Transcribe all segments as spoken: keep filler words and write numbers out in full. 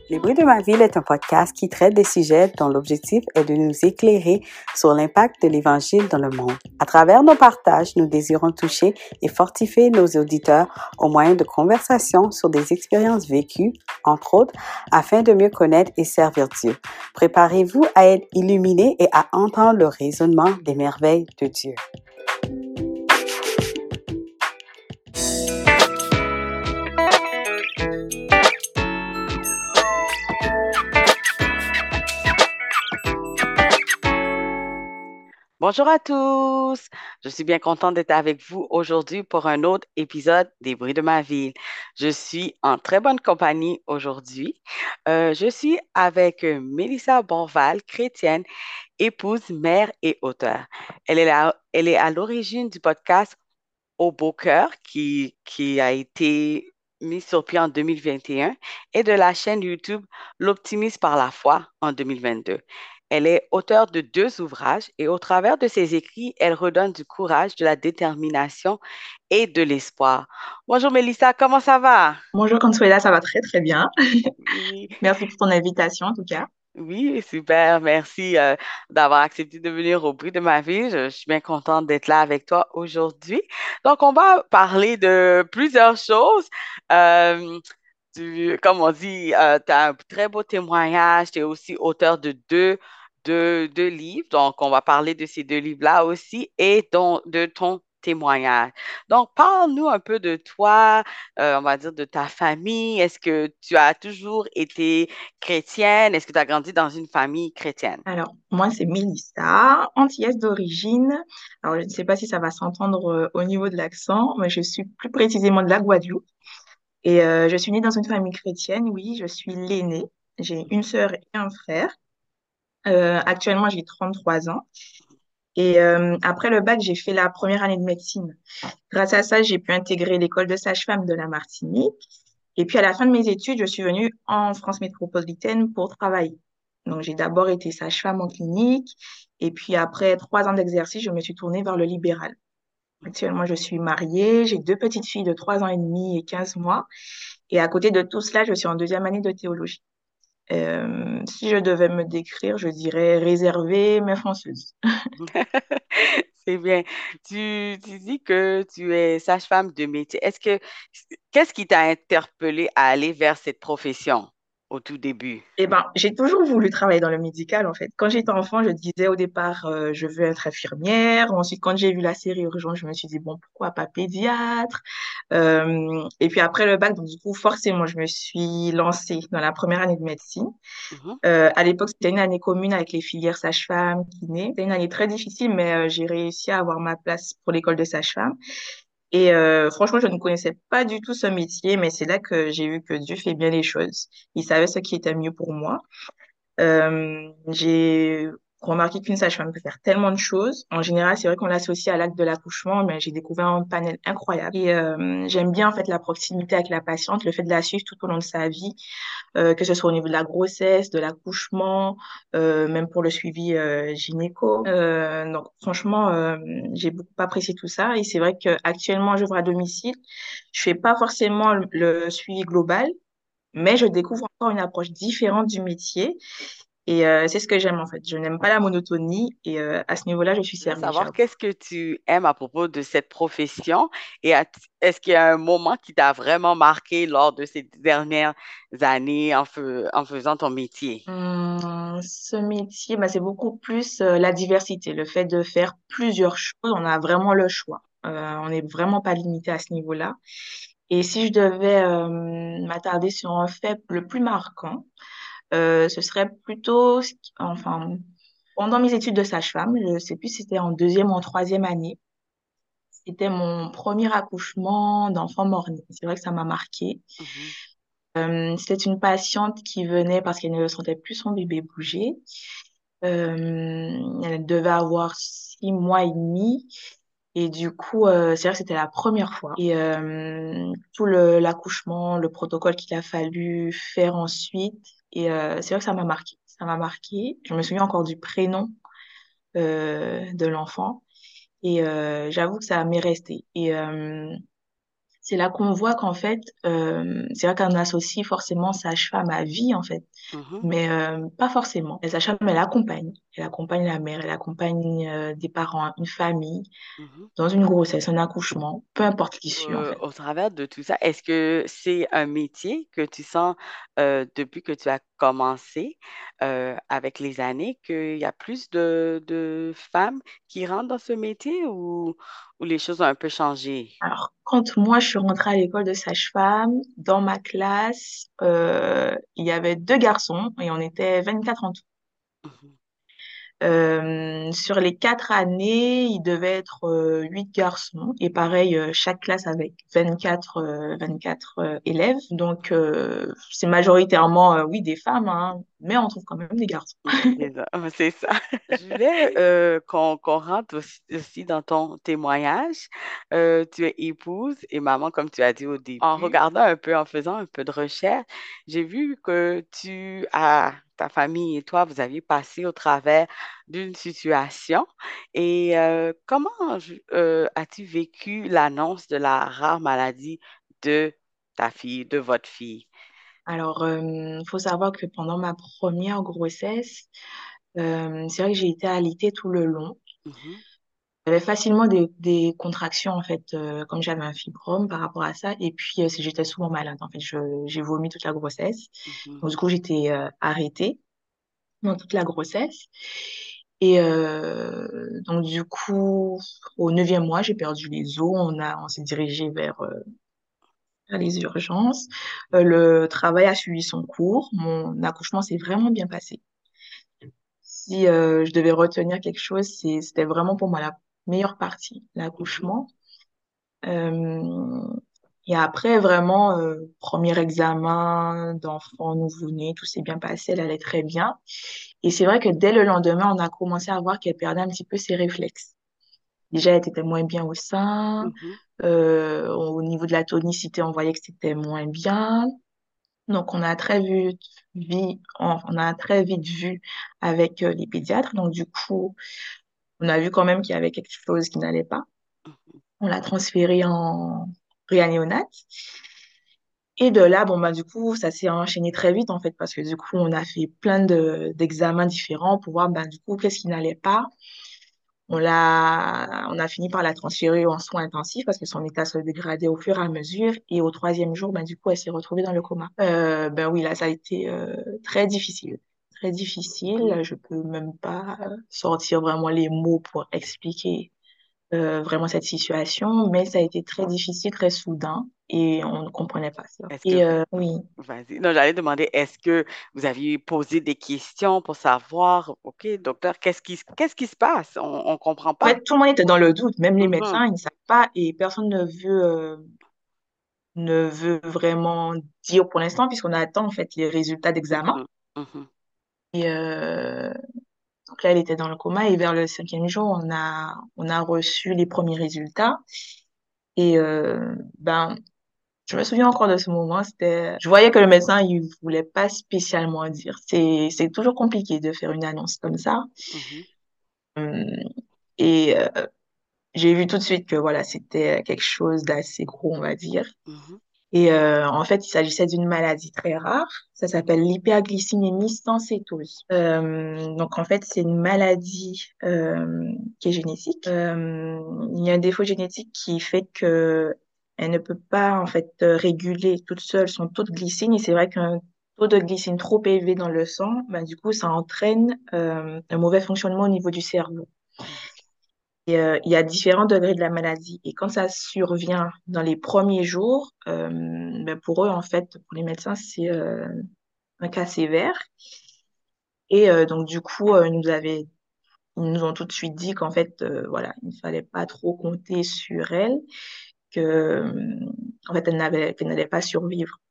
Les bruits de ma ville est un podcast qui traite des sujets dont l'objectif est de nous éclairer sur l'impact de l'Évangile dans le monde. À travers nos partages, nous désirons toucher et fortifier nos auditeurs au moyen de conversations sur des expériences vécues, entre autres, afin de mieux connaître et servir Dieu. Préparez-vous à être illuminés et à entendre le raisonnement des merveilles de Dieu. Bonjour à tous! Je suis bien contente d'être avec vous aujourd'hui pour un autre épisode des bruits de ma ville. Je suis en très bonne compagnie aujourd'hui. Euh, je suis avec euh, Mélissa Bonval, chrétienne, épouse, mère et auteure. Elle est, la- elle est à l'origine du podcast Au Beau Cœur qui, qui a été mis sur pied en deux mille vingt et un et de la chaîne YouTube L'Optimisme par la foi en deux mille vingt-deux. Elle est auteure de deux ouvrages et au travers de ses écrits, elle redonne du courage, de la détermination et de l'espoir. Bonjour Mélissa, comment ça va? Bonjour Consuela, ça va très très bien. Oui, Merci pour ton invitation en tout cas. oui, super. Merci euh, d'avoir accepté de venir au bruit de ma vie. Je, je suis bien contente d'être là avec toi aujourd'hui. Donc, on va parler de plusieurs choses. Euh, tu- comme on dit, tu as un très beau témoignage. Tu es aussi auteur de deux, deux, deux livres. Donc, on va parler de ces deux livres-là aussi et donc de ton témoignage. Donc, parle-nous un peu de toi, euh, on va dire de ta famille. Est-ce que tu as toujours été chrétienne? Est-ce que tu as grandi dans une famille chrétienne? Alors, moi c'est Mélissa, antillaise d'origine. Alors, je ne sais pas si ça va s'entendre euh, au niveau de l'accent, mais je suis plus précisément de la Guadeloupe. Et euh, je suis née dans une famille chrétienne, oui, je suis l'aînée. J'ai une sœur et un frère. Euh, actuellement, j'ai trente-trois ans. Et euh, après le bac, j'ai fait la première année de médecine. Grâce à ça, j'ai pu intégrer l'école de sage-femme de la Martinique. Et puis, à la fin de mes études, je suis venue en France métropolitaine pour travailler. Donc, j'ai d'abord été sage-femme en clinique. Et puis, après trois ans d'exercice, je me suis tournée vers le libéral. Actuellement, je suis mariée. J'ai deux petites filles de trois ans et demi et quinze mois. Et à côté de tout cela, je suis en deuxième année de théologie. Euh, si je devais me décrire, je dirais réservée, mais fonceuse. C'est bien. Tu, tu dis que tu es sage-femme de métier. Est-ce que, qu'est-ce qui t'a interpellé à aller vers cette profession au tout début? Eh ben, j'ai toujours voulu travailler dans le médical, en fait. Quand j'étais enfant, je disais au départ, euh, je veux être infirmière. Ensuite, quand j'ai vu la série Urgence, je me suis dit, bon, pourquoi pas pédiatre? Euh, et puis après le bac, donc du coup, forcément, je me suis lancée dans la première année de médecine. Mhm. Euh, à l'époque, c'était une année commune avec les filières sage-femme, kiné. C'était une année très difficile, mais euh, j'ai réussi à avoir ma place pour l'école de sage-femme. Et euh, franchement, je ne connaissais pas du tout ce métier, mais c'est là que j'ai vu que Dieu fait bien les choses. Il savait ce qui était mieux pour moi. Euh, j'ai remarqué qu'une sage-femme peut faire tellement de choses. En général, c'est vrai qu'on l'associe à l'acte de l'accouchement, mais j'ai découvert un panel incroyable. Et euh, j'aime bien en fait la proximité avec la patiente, le fait de la suivre tout au long de sa vie, euh, que ce soit au niveau de la grossesse, de l'accouchement, euh, même pour le suivi euh, gynéco. Euh, donc franchement, euh, j'ai beaucoup apprécié tout ça. Et c'est vrai qu'actuellement, j'œuvre à domicile. Je fais pas forcément le, le suivi global, mais je découvre encore une approche différente du métier. Et euh, c'est ce que j'aime en fait. Je n'aime pas la monotonie et euh, à ce niveau-là, je suis Je veux servie, savoir j'avoue. qu'est-ce que tu aimes à propos de cette profession et à- est-ce qu'il y a un moment qui t'a vraiment marqué lors de ces dernières années en, fais- en faisant ton métier? Hum, ce métier, bah, c'est beaucoup plus euh, la diversité, le fait de faire plusieurs choses. On a vraiment le choix. Euh, on n'est vraiment pas limité à ce niveau-là. Et si je devais euh, m'attarder sur un fait le plus marquant, euh, ce serait plutôt, ce qui- enfin, pendant mes études de sage-femme, je sais plus si c'était en deuxième ou en troisième année, c'était mon premier accouchement d'enfant mort-né. C'est vrai que ça m'a marqué. Mhm, Euh, c'était une patiente qui venait parce qu'elle ne sentait plus son bébé bouger. Euh, elle devait avoir six mois et demi. Et du coup, euh, c'est vrai que c'était la première fois. Et euh, tout le, l'accouchement, le protocole qu'il a fallu faire ensuite. Et euh, c'est vrai que ça m'a marqué. Ça m'a marqué. Je me souviens encore du prénom euh, de l'enfant. Et euh, j'avoue que ça m'est resté. Et euh, C'est là qu'on voit qu'en fait, euh, c'est vrai qu'on associe forcément sage-femme à vie, en fait, Mhm, mais euh, pas forcément. La sage-femme, elle accompagne. Elle accompagne la mère, elle accompagne euh, des parents, une famille, mhm. dans une grossesse, un accouchement, peu importe l'issue, en Euh, fait. au travers de tout ça, est-ce que c'est un métier que tu sens euh, depuis que tu as commencé euh, avec les années qu'il y a plus de, de femmes qui rentrent dans ce métier ou, ou les choses ont un peu changé? Alors, quand moi, je suis rentrée à l'école de sage-femme, dans ma classe, euh, il y avait deux garçons et on était vingt-quatre en tout. Mhm. Euh, sur les quatre années, il devait être euh, huit garçons et pareil, euh, chaque classe avec vingt-quatre, euh, vingt-quatre euh, élèves. Donc, euh, c'est majoritairement, euh, oui, des femmes, hein, mais on trouve quand même des garçons. C'est ça. C'est ça. Je voulais euh, qu'on qu'on rentre aussi, aussi dans ton témoignage. Euh, tu es épouse et maman, comme tu as dit au début. En regardant un peu, en faisant un peu de recherche, j'ai vu que tu as, ta famille et toi, vous aviez passé au travers d'une situation. Et euh, comment je- euh, as-tu vécu l'annonce de la rare maladie de ta fille, de votre fille? Alors, il faut savoir que pendant ma première grossesse, euh, c'est vrai que j'ai été allaitée tout le long. Mhm, J'avais facilement des, des contractions, en fait, euh, comme j'avais un fibrome par rapport à ça. Et puis, euh, c'est- j'étais souvent malade. En fait, je, j'ai vomi toute la grossesse. mhm, Donc, du coup, j'étais euh, arrêtée dans toute la grossesse. Et euh, donc, du coup, au neuvième mois, j'ai perdu les os. On a, on s'est dirigé vers, euh, vers les urgences. Euh, le travail a suivi son cours. Mon accouchement s'est vraiment bien passé. Si euh, je devais retenir quelque chose, c'est, c'était vraiment pour moi la meilleure partie, mhm, l'accouchement. Euh, et après, vraiment, euh, premier examen d'enfant nouveau-né, tout s'est bien passé, elle allait très bien. Et c'est vrai que dès le lendemain, on a commencé à voir qu'elle perdait un petit peu ses réflexes. Déjà, elle était moins bien au sein. mhm, Euh, au niveau de la tonicité, on voyait que c'était moins bien. Donc, on a très vite, vi- on on a très vite vu avec euh, les pédiatres. Donc, du coup, on a vu quand même qu'il y avait quelque chose qui n'allait pas. mhm. On l'a transféré en réanimat. Et de là, bon, bah, du coup, ça s'est enchaîné très vite, en fait, parce que du coup, on a fait plein de, d'examens différents pour voir, bah, du coup, qu'est-ce qui n'allait pas. On l'a, on a fini par la transférer en soins intensifs parce que son état se dégradait au fur et à mesure. Et au troisième jour, bah, du coup, elle s'est retrouvée dans le coma. Euh, ben oui, là, ça a été euh, très difficile. Très difficile. Je peux même pas sortir vraiment les mots pour expliquer euh, vraiment cette situation, mais ça a été très difficile, très soudain, et on ne comprenait pas ça. Est-ce que Et vous... euh, oui, Vas-y. Non, j'allais demander, est-ce que vous aviez posé des questions pour savoir, OK, docteur, qu'est-ce qui, se- qu'est-ce qui se passe? On ne comprend en pas. fait, tout le monde était dans le doute, même les Mhm, médecins, ils ne savent pas, et personne ne veut, euh, ne veut vraiment dire pour l'instant, puisqu'on attend en fait les résultats d'examen. mhm, mhm, Et euh, donc là, elle était dans le coma, et vers le cinquième jour, on a, on a reçu les premiers résultats. Et euh, ben, je me souviens encore de ce moment, c'était, je voyais que le médecin, il voulait pas spécialement dire. C'est, c'est toujours compliqué de faire une annonce comme ça. mhm, Hum, Et euh, j'ai vu tout de suite que voilà, c'était quelque chose d'assez gros, on va dire. mhm, Et euh, en fait, il s'agissait d'une maladie très rare. Ça s'appelle l'hyperglycémie sans cétose. Euh, donc en fait, c'est une maladie euh, qui est génétique. Euh, il y a un défaut génétique qui fait que elle ne peut pas en fait euh, réguler toute seule son taux de glycine. Et c'est vrai qu'un taux de glycine trop élevé dans le sang, ben, du coup, ça entraîne euh, un mauvais fonctionnement au niveau du cerveau. mhm. Et, euh, il y a différents degrés de la maladie. Et quand ça survient dans les premiers jours, euh, ben pour eux, en fait, pour les médecins, c'est euh, un cas sévère. Et euh, donc, du coup, euh, ils nous avaient, ils nous ont tout de suite dit qu'en fait, euh, voilà, il ne fallait pas trop compter sur elle, que, euh, en fait, elle n'avait, qu'elle n'allait pas survivre.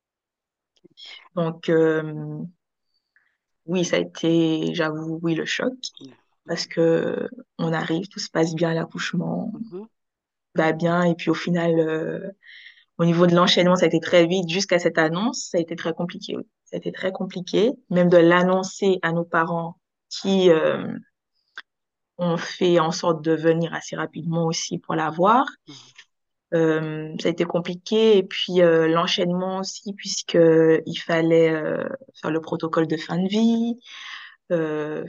Donc, euh, oui, ça a été, j'avoue, oui, le choc, parce que on arrive, tout se passe bien à l'accouchement, Mhm. tout va bien, et puis au final, euh, au niveau de l'enchaînement, ça a été très vite jusqu'à cette annonce. Ça a été très compliqué, oui. Ça a été très compliqué, même de l'annoncer à nos parents qui euh, ont fait en sorte de venir assez rapidement aussi pour la voir. Mhm. Euh, ça a été compliqué et puis euh, l'enchaînement aussi puisque il fallait euh, faire le protocole de fin de vie. Euh,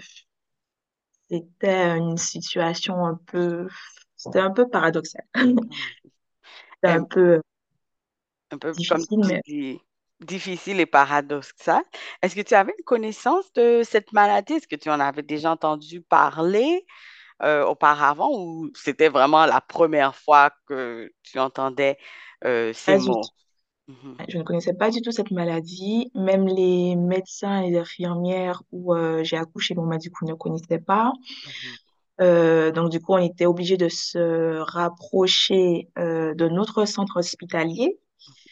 C'était une situation un peu, c'était un peu paradoxal. Oui. C'était un Euh, peu un peu comme difficile, tu mais dis, difficile et paradoxal. Est-ce que tu avais une connaissance de cette maladie? Est-ce que tu en avais déjà entendu parler euh, auparavant ou c'était vraiment la première fois que tu entendais euh, ces pas du mots? tout. Mhm, Je ne connaissais pas du tout cette maladie. Même les médecins et les infirmières où euh, j'ai accouché, bon, bah, du coup, ne connaissaient pas. mhm, Euh, donc, du coup, on était obligé de se rapprocher euh, de notre centre hospitalier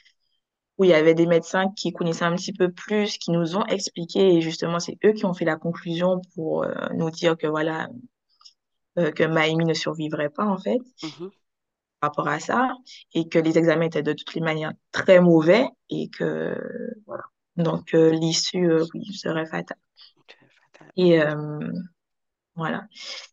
où il y avait des médecins qui connaissaient un petit peu plus, qui nous ont expliqué, et justement, c'est eux qui ont fait la conclusion pour euh, nous dire que voilà, euh, que Maïmi ne survivrait pas, en fait, mhm. par rapport à ça, et que les examens étaient de toutes les manières très mauvais, et que, voilà. Donc, euh, l'issue, euh, oui, serait fatale. Ok, fatal. Et euh, voilà.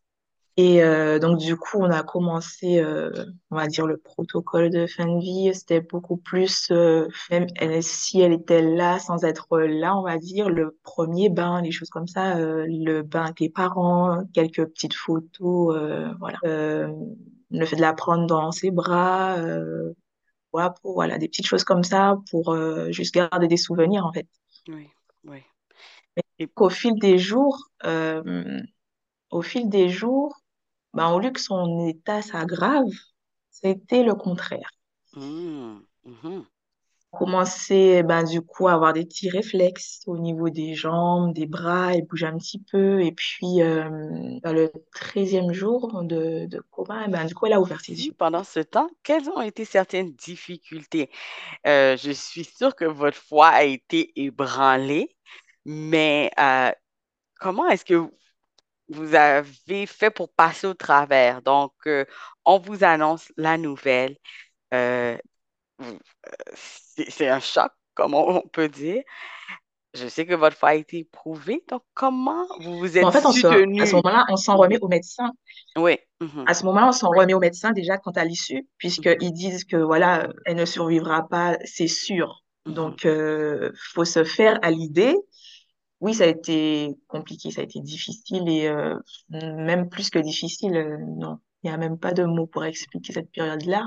Et euh, donc, du coup, on a commencé, euh, on va dire, le protocole de fin de vie. C'était beaucoup plus, euh, même elle, si elle était là sans être là, on va dire, le premier bain, les choses comme ça, euh, le bain avec les parents, quelques petites photos, euh, voilà. Euh, le fait de la prendre dans ses bras, euh, voilà, pour, voilà, des petites choses comme ça pour euh, juste garder des souvenirs, en fait. Oui, oui. Mais Et, au fil des jours, euh, au fil des jours, ben, au lieu que son état s'aggrave, c'était le contraire. mm, mhm. Commencer ben, du coup à avoir des petits réflexes au niveau des jambes, des bras, il bouge un petit peu. Et puis euh, ben, le treizième jour de, de coma, ben, du coup elle a ouvert ses Si yeux. pendant ce temps, quelles ont été certaines difficultés? Euh, je suis sûre que votre foi a été ébranlée, mais euh, comment est-ce que vous avez fait pour passer au travers? Donc, euh, on vous annonce la nouvelle. Euh, vous- c'est c'est un choc, comme on, on peut dire. Je sais que votre foi a été éprouvée. Donc, comment vous vous Bon, êtes en fait, on se, à ce soutenu? moment-là, on s'en remet Mhm. au médecin. Oui. Mhm, À ce moment-là, on s'en remet au médecin déjà quant à l'issue, mhm, puisqu'ils disent que voilà, elle ne survivra pas, c'est sûr. mhm. Donc, euh, faut se faire à l'idée. Oui, ça a été compliqué, ça a été difficile et euh, même plus que difficile, euh, non, il n'y a même pas de mots pour expliquer cette période-là.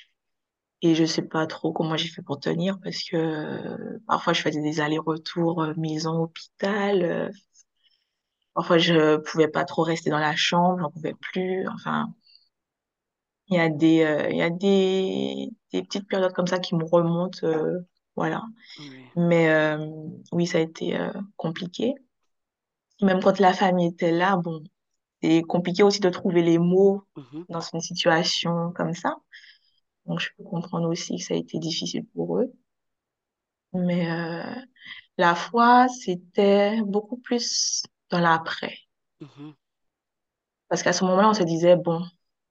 Et je sais pas trop comment j'ai fait pour tenir parce que euh, parfois je faisais des allers-retours euh, maison-hôpital. Euh, parfois je pouvais pas trop rester dans la chambre, j'en pouvais plus. Enfin, il y a des, euh, il y a des, des petites périodes comme ça qui me remontent, euh, voilà. Oui. Mais euh, oui, ça a été euh, compliqué. Même quand la famille était là, bon. C'est compliqué aussi de trouver les mots Mhm, dans une situation comme ça. Donc, je peux comprendre aussi que ça a été difficile pour eux. Mais euh, la foi, c'était beaucoup plus dans l'après. mhm, Parce qu'à ce moment-là, on se disait, bon,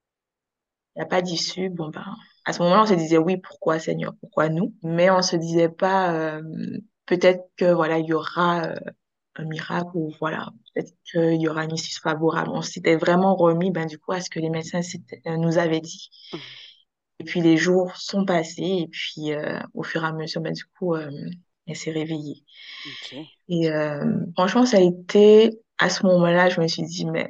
il n'y a pas d'issue. Bon, ben, à ce moment-là, on se disait, oui, pourquoi Seigneur, pourquoi nous? Mais on se disait pas, euh, peut-être que, voilà, il y aura euh, un miracle ou voilà, peut-être qu'il y aura une issue favorable. On s'était vraiment remis, ben, du coup, à ce que les médecins s'étaient- euh, nous avaient dit. mhm. Et puis les jours sont passés et puis euh, au fur et à mesure, ben, du coup, euh, elle s'est réveillée. OK. Et euh, franchement, ça a été, à ce moment-là, je me suis dit, mais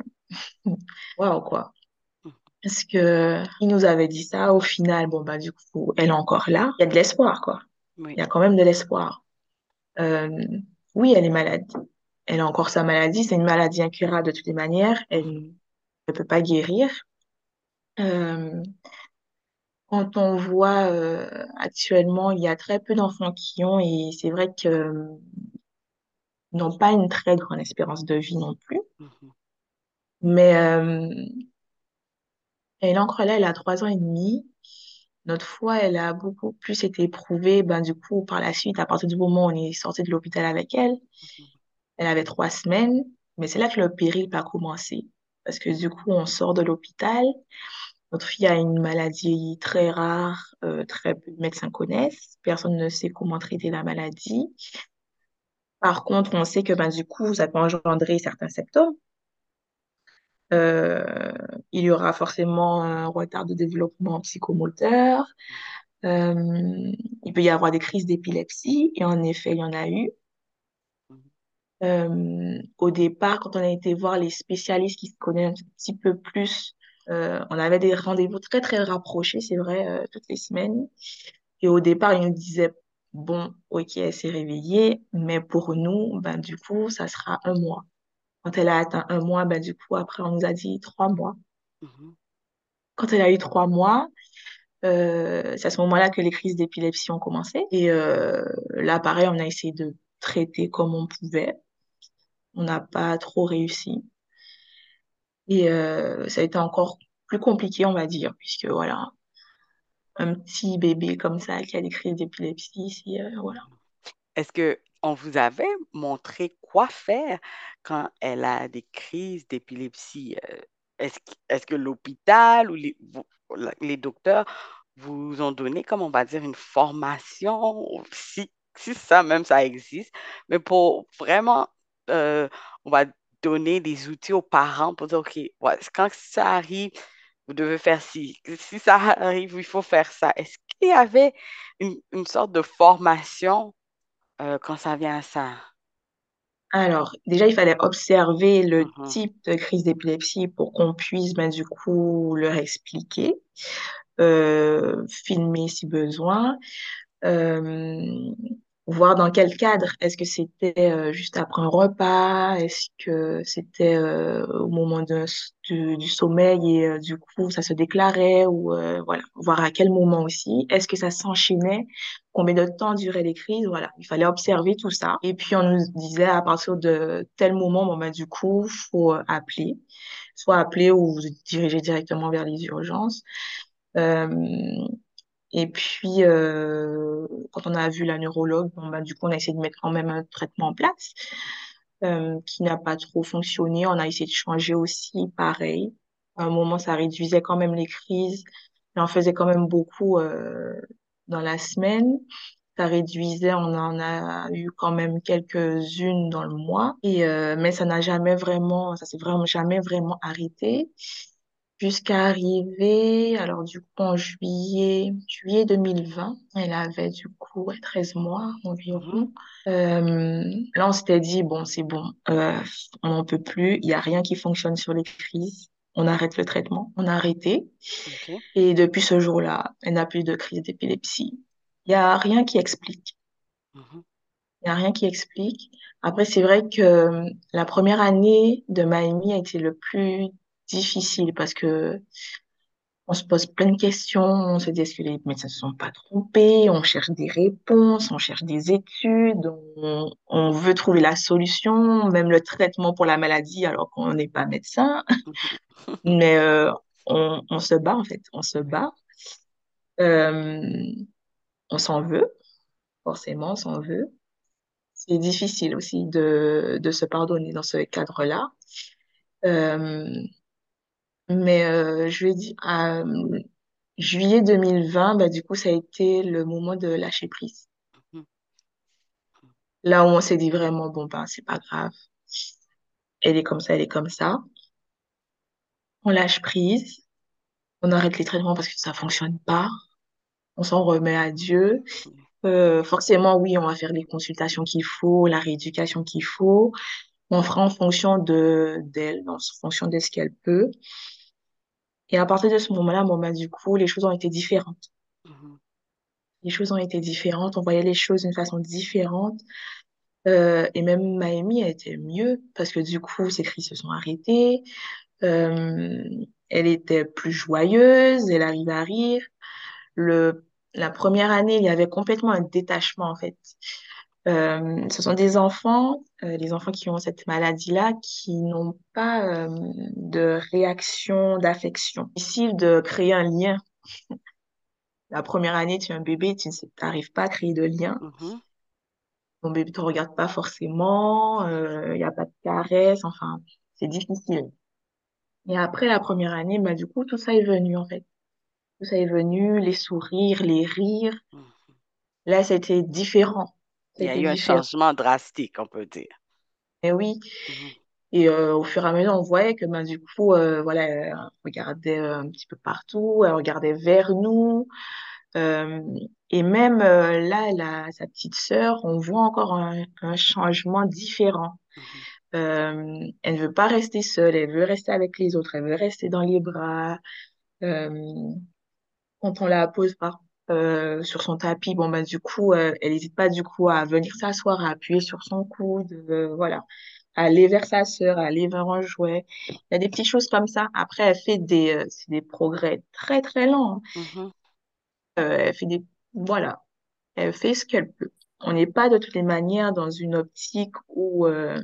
waouh, quoi. Mhm. Parce que il nous avait dit ça, au final, bon, bah, du coup, elle est encore là. Il y a de l'espoir, quoi. Oui. Il y a quand même de l'espoir. Euh, oui, elle est malade. Elle a encore sa maladie. C'est une maladie incurable de toutes les manières. Elle Mhm, ne peut pas guérir. Euh, Quand on voit euh, actuellement, il y a très peu d'enfants qui ont, et c'est vrai qu'ils euh, n'ont pas une très grande espérance de vie non plus. mhm, Mais euh, elle est encore là, elle a trois ans et demi. Notre foi, elle a beaucoup plus été éprouvée. Ben, du coup, par la suite, à partir du moment où on est sorti de l'hôpital avec elle, mhm, elle avait trois semaines. Mais c'est là que le péril a commencé. Parce que du coup, on sort de l'hôpital. Notre fille a une maladie très rare, euh, très peu de médecins connaissent. Personne ne sait comment traiter la maladie. Par contre, on sait que ben, du coup, ça peut engendrer certains symptômes. Euh, il y aura forcément un retard de développement psychomoteur. Euh, il peut y avoir des crises d'épilepsie, et en effet, il y en a eu. Mhm. Euh, au départ, quand on a été voir les spécialistes qui se connaissent un petit peu plus, euh, on avait des rendez-vous très, très rapprochés, c'est vrai, euh, toutes les semaines. Et au départ, ils nous disaient, bon, ok, elle s'est réveillée, mais pour nous, ben, du coup, ça sera un mois. Quand elle a atteint un mois, ben, du coup, après, on nous a dit trois mois. Mhm. Quand elle a eu trois mois, euh, c'est à ce moment-là que les crises d'épilepsie ont commencé. Et euh, là, pareil, on a essayé de traiter comme on pouvait. On n'a pas trop réussi. Et euh, ça a été encore plus compliqué, on va dire, puisque voilà, un petit bébé comme ça qui a des crises d'épilepsie, ici, euh, voilà. Est-ce que on vous avait montré quoi faire quand elle a des crises d'épilepsie? Euh, Est-ce, que- est-ce que l'hôpital ou les, vous- la- les docteurs vous ont donné, comme on va dire, une formation, si, si ça même ça existe, mais pour vraiment, euh, on va donner des outils aux parents pour dire, OK, ouais, quand ça arrive, vous devez faire ci. Si ça arrive, il faut faire ça. Est-ce qu'il y avait une, une sorte de formation euh, quand ça vient à ça? Alors, déjà, il fallait observer le Mhm, type de crise d'épilepsie pour qu'on puisse, ben, du coup, leur expliquer, euh, filmer si besoin. Euh, Voir dans quel cadre. Est-ce que c'était euh, juste après un repas? Est-ce que c'était euh, au moment d'un s- du, du sommeil et euh, du coup ça se déclarait ou euh, voilà. Voir à quel moment aussi. Est-ce que ça s'enchaînait? Combien de temps duraient les crises? Voilà. Il fallait observer tout ça. Et puis on nous disait à partir de tel moment, bon ben du coup faut euh, appeler, soit appeler ou vous diriger directement vers les urgences. Euh, et puis, euh, quand on a vu la neurologue, bon, bah, du coup, on a essayé de mettre quand même un traitement en place euh, qui n'a pas trop fonctionné. On a essayé de changer aussi, pareil. À un moment, ça réduisait quand même les crises. Mais on faisait quand même beaucoup euh, dans la semaine. Ça réduisait, on en a eu quand même quelques-unes dans le mois. Et, euh, mais ça n'a jamais vraiment, ça s'est vraiment jamais vraiment arrêté jusqu'à arriver, alors du coup en juillet, juillet deux mille vingt, elle avait du coup ouais, treize mois mhm, environ. Euh, Là on s'était dit, bon c'est bon, euh, on n'en peut plus, il n'y a rien qui fonctionne sur les crises, on arrête le traitement, on a arrêté. OK. Et depuis ce jour-là, elle n'a plus de crise d'épilepsie. Il n'y a rien qui explique. Mhm, Il n'y a rien qui explique. Après, c'est vrai que euh, la première année de Maïmi a été le plus difficile parce que on se pose plein de questions, on se dit est-ce que les médecins ne se sont pas trompés, on cherche des réponses, on cherche des études, on, on veut trouver la solution, même le traitement pour la maladie alors qu'on n'est pas médecin. mhm. Mais euh, on, on se bat en fait, on se bat. Euh, on s'en veut, forcément, on s'en veut. C'est difficile aussi de, de se pardonner dans ce cadre-là. Euh, mais euh, je vais dire, à juillet deux mille vingt, bah, du coup, ça a été le moment de lâcher prise. Mhm. Là où on s'est dit vraiment, bon, ben, c'est pas grave. Elle est comme ça, elle est comme ça. On lâche prise. On arrête les traitements parce que ça fonctionne pas. On s'en remet à Dieu. Euh, forcément, oui, on va faire les consultations qu'il faut, la rééducation qu'il faut. On fera en fonction de d'elle, en fonction de ce qu'elle peut. Et à partir de ce moment-là, bon, ben, du coup, les choses ont été différentes. Mhm. Les choses ont été différentes. On voyait les choses d'une façon différente. Euh, et même Maëmi, elle était mieux parce que du coup, ses cris se sont arrêtés. Euh, Elle était plus joyeuse, elle arrivait à rire. Le, la première année, il y avait complètement un détachement en fait. Euh, ce sont des enfants, euh, les enfants qui ont cette maladie-là, qui n'ont pas euh, de réaction d'affection. Difficile de créer un lien. La première année, tu es un bébé, tu n'arrives pas à créer de lien. Mhm. Ton bébé te regarde pas forcément, il n'y a pas de caresse, enfin, c'est difficile. Et après la première année, bah, du coup, tout ça est venu, en fait. Tout ça est venu, les sourires, les rires. Mhm. Là, c'était différent. Il y a C'était eu un différent. changement drastique, on peut dire. Mais oui. Mhm. Et euh, au fur et à mesure, on voyait que ben, du coup, euh, voilà, elle regardait euh, un petit peu partout, elle regardait vers nous. Euh, et même euh, là, elle a sa petite sœur, on voit encore un, un changement différent. mhm, Euh, elle ne veut pas rester seule, elle veut rester avec les autres, elle veut rester dans les bras. Euh, Quand on la pose par, euh, sur son tapis, bon, ben, du coup, euh, elle n'hésite pas du coup à venir s'asseoir, à appuyer sur son coude, euh, voilà, à aller vers sa sœur, à aller vers un jouet. Il y a des petites choses comme ça. Après, elle fait des, euh, c'est des progrès très, très lents, hein. mhm. Euh, elle fait des, voilà, elle fait ce qu'elle peut. On n'est pas de toutes les manières dans une optique où euh,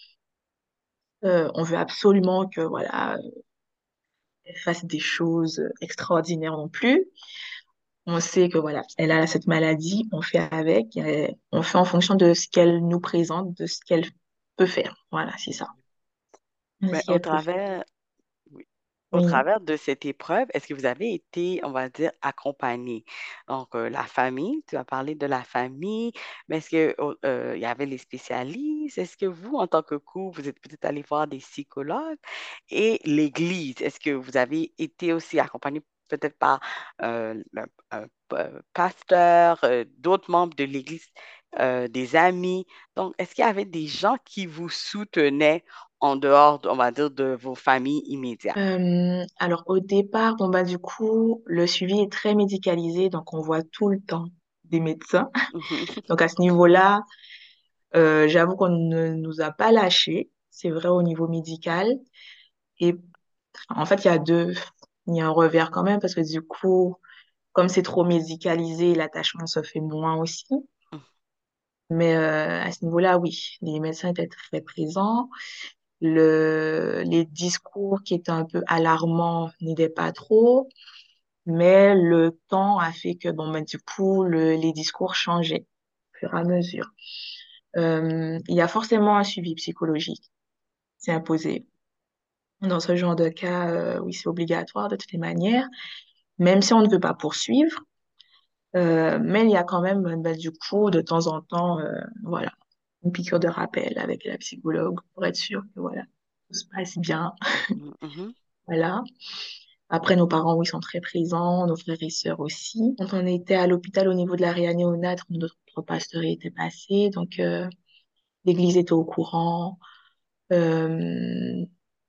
euh, on veut absolument que, voilà, elle fasse des choses extraordinaires non plus. On sait que voilà, elle a cette maladie, on fait avec, et on fait en fonction de ce qu'elle nous présente, de ce qu'elle peut faire. Voilà, c'est ça. De Mais ce au qu'elle peut faire. travers, oui. Au Oui. travers de cette épreuve, est-ce que vous avez été, on va dire, accompagné? Donc, euh, la famille, tu as parlé de la famille, mais est-ce que, oh, euh, il y avait les spécialistes? Est-ce que vous, en tant que couple, vous êtes peut-être allé voir des psychologues? Et l'Église, est-ce que vous avez été aussi accompagné peut-être par euh, le- un pa- pasteur, euh, d'autres membres de l'Église, euh, des amis? Donc, est-ce qu'il y avait des gens qui vous soutenaient en dehors, on va dire, de vos familles immédiates? Euh, alors au départ, bon bah du coup, le suivi est très médicalisé, donc on voit tout le temps des médecins. Mhm, Donc à ce niveau-là, euh, j'avoue qu'on ne nous a pas lâchés. C'est vrai au niveau médical. Et en fait, il y a deux, il y a un revers quand même parce que du coup, comme c'est trop médicalisé, l'attachement se fait moins aussi. Mais euh, à ce niveau-là, oui, les médecins étaient très présents. Le, les discours qui étaient un peu alarmants n'aidaient pas trop, mais le temps a fait que, bon, ben, du coup, le, les discours changeaient au fur et à mesure. Euh, il y a forcément un suivi psychologique, c'est imposé. Dans ce genre de cas, euh, oui, c'est obligatoire de toutes les manières, même si on ne veut pas poursuivre. Euh, mais il y a quand même, ben, du coup, de temps en temps, euh, voilà, une piqûre de rappel avec la psychologue pour être sûr que voilà, tout se passe bien. mhm, mhm, Voilà. Après, nos parents, oui, sont très présents, nos frères et sœurs aussi. Quand on était à l'hôpital au niveau de la réanimation, notre pasteur y était passé, donc euh, l'église était au courant. Euh,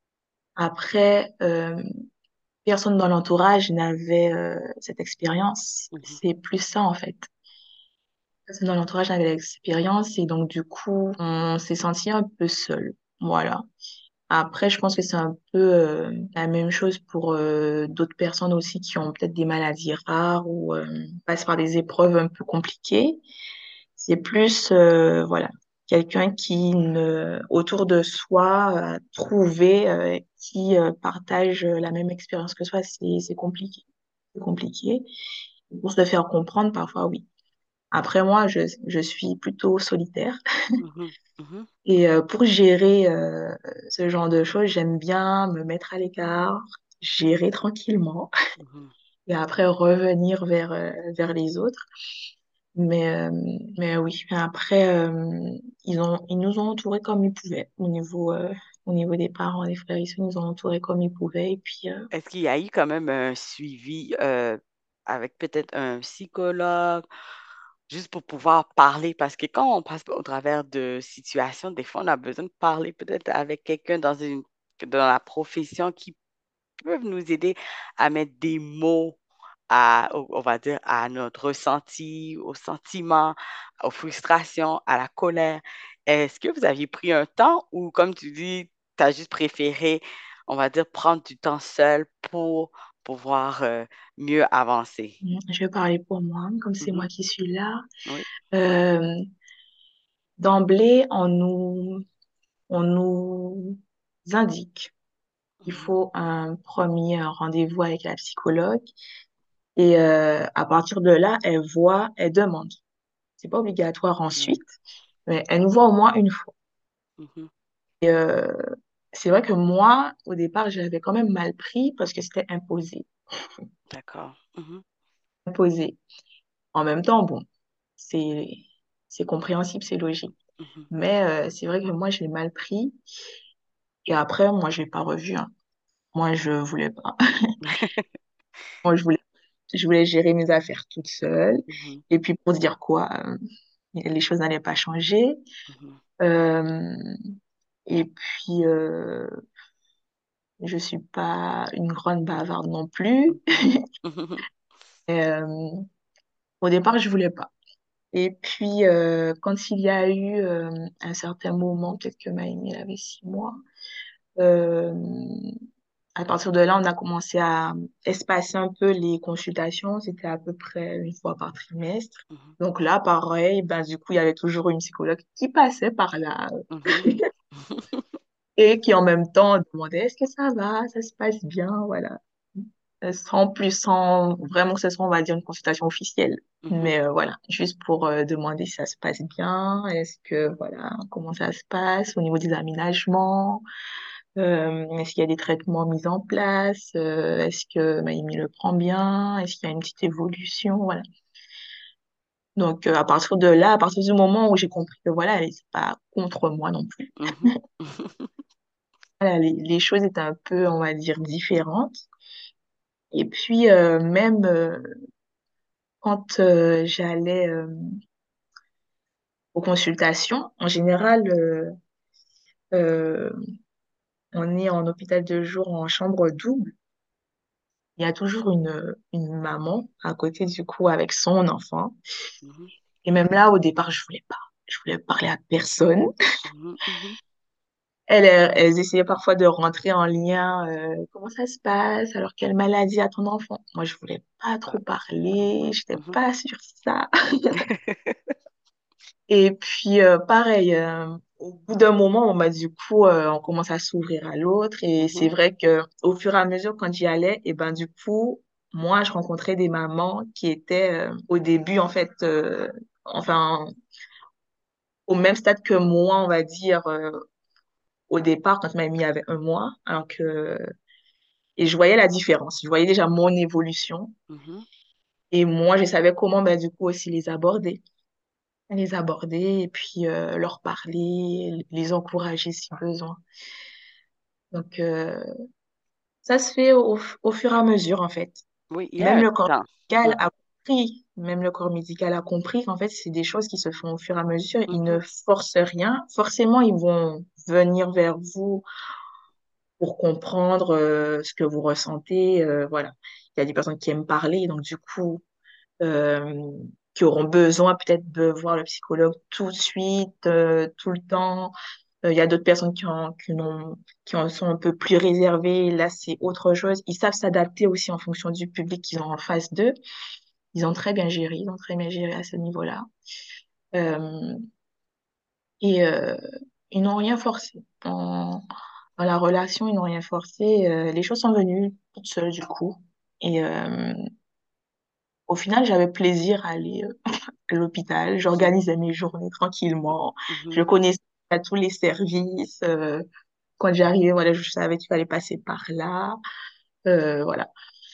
Après, euh, personne dans l'entourage n'avait euh, cette expérience. mhm. C'est plus ça, en fait. Personne dans l'entourage n'avait l'expérience et donc, du coup, on s'est senti un peu seul. Voilà. Après, je pense que c'est un peu euh, la même chose pour euh, d'autres personnes aussi qui ont peut-être des maladies rares ou euh, passent par des épreuves un peu compliquées. C'est plus, euh, voilà, quelqu'un qui, ne, autour de soi, a trouvé, euh, qui euh, partage la même expérience que soi. C'est, c'est compliqué. C'est compliqué. Pour se faire comprendre, parfois, oui. Après, moi, je, je suis plutôt solitaire. Mhm, mhm, Et euh, pour gérer euh, ce genre de choses, j'aime bien me mettre à l'écart, gérer tranquillement mhm, et après revenir vers, euh, vers les autres. Mais, euh, mais oui, après, euh, ils ont, ils nous ont entourés comme ils pouvaient au niveau, euh, au niveau des parents, des frères et sœurs, ils nous ont entourés comme ils pouvaient. Et puis, euh, Est-ce qu'il y a eu quand même un suivi euh, avec peut-être un psychologue, juste pour pouvoir parler? Parce que quand on passe au travers de situations, des fois, on a besoin de parler peut-être avec quelqu'un dans une, dans la profession qui peuvent nous aider à mettre des mots à, au- on va dire, à notre ressenti, aux sentiments, aux frustrations, à la colère. Est-ce que vous aviez pris un temps ou, comme tu dis, tu as juste préféré, on va dire, prendre du temps seul pour pouvoir euh, mieux avancer? je vais parler pour moi, comme c'est moi Mhm. qui suis là. Oui. Euh, D'emblée, on nous, on nous indique qu'il Mhm. faut un premier rendez-vous avec la psychologue. Et euh, à partir de là, elle voit, elle demande. C'est pas obligatoire Mhm. ensuite, mais elle nous voit au moins une fois. Mhm. Et euh, c'est vrai que moi, au départ, j'avais quand même mal pris parce que c'était imposé. D'accord. Mhm. Imposé. En même temps, bon, c'est c'est compréhensible, c'est logique. Mhm. Mais euh, c'est vrai que moi, je l'ai mal pris. Et après, moi, je l'ai pas revu, hein. Moi, je voulais pas. Moi, je voulais, je voulais gérer mes affaires toute seule. Mhm, Et puis, pour dire quoi, euh, les choses n'allaient pas changer. mhm, Euh, et puis, euh, je suis pas une grande bavarde non plus. mhm, mhm, Euh, Au départ, je voulais pas. Et puis, euh, quand il y a eu euh, un certain moment, peut-être que Maïmi elle avait six mois, euh, à partir de là, on a commencé à espacer un peu les consultations. C'était à peu près une fois par trimestre. mhm, Donc là, pareil, ben, du coup, il y avait toujours une psychologue qui passait par là mhm, et qui en même temps demandait est-ce que ça va, ça se passe bien, voilà. Euh, Sans plus, sans vraiment que ce soit, on va dire, une consultation officielle. mhm, Mais euh, voilà, juste pour euh, demander si ça se passe bien, est-ce que, voilà, comment ça se passe au niveau des aménagements, euh, est-ce qu'il y a des traitements mis en place, euh, est-ce que Maïmi le prend bien, est-ce qu'il y a une petite évolution, voilà. Donc, euh, à partir de là, à partir du moment où j'ai compris que, voilà, elle n'est pas contre moi non plus, mhm, voilà, les, les choses étaient un peu, on va dire, différentes. Et puis, euh, même euh, quand euh, j'allais euh, aux consultations, en général, euh, euh, on est en hôpital de jour en chambre double. Il y a toujours une, une maman à côté, du coup, avec son enfant. mhm, Et même là, au départ, je voulais pas. Je voulais parler à personne. mhm, mhm. Elles, elles elles essayaient parfois de rentrer en lien. Euh, comment ça se passe? Alors, quelle maladie a ton enfant? Moi, je voulais pas trop Ah, parler. mhm, J'étais mhm, pas sur ça. Et puis, euh, pareil, euh, au bout d'un moment, on m'a du coup, euh, on commence à s'ouvrir à l'autre. Et c'est mhm, vrai que au fur et à mesure, quand j'y allais, et ben du coup, moi, je rencontrais des mamans qui étaient euh, au début, en fait, euh, enfin, au même stade que moi, on va dire, euh, au départ, quand ma mamie avait un mois. Alors que, et je voyais la différence. Je voyais déjà mon évolution. mhm. Et moi, je savais comment, ben, du coup, aussi les aborder. Les aborder et puis euh, leur parler, les encourager si besoin. Donc, euh, ça se fait au, au fur et à mesure, en fait. Oui, il y a Même un le corps temps. médical Mhm, a compris, même le corps médical a compris qu'en fait, c'est des choses qui se font au fur et à mesure. Ils ne mhm, forcent rien. Forcément, ils vont venir vers vous pour comprendre euh, ce que vous ressentez. Euh, voilà. Il y a des personnes qui aiment parler, donc du coup, euh, qui auront besoin peut-être de voir le psychologue tout de suite, euh, tout le temps. Euh, Il y a d'autres personnes qui en, qui n'ont- qui en sont un peu plus réservées. Là, c'est autre chose. Ils savent s'adapter aussi en fonction du public qu'ils ont en face d'eux. Ils ont très bien géré, ils ont très bien géré à ce niveau-là. Euh, et euh, ils n'ont rien forcé. Dans, dans la relation, ils n'ont rien forcé. Euh, les choses sont venues toutes seules, du coup. Et euh, au final, j'avais plaisir à aller euh, à l'hôpital. J'organisais mes journées tranquillement. Je mhm, connaissais tous les services. Euh, quand j'arrivais, voilà, je savais qu'il fallait passer par là. Euh, voilà.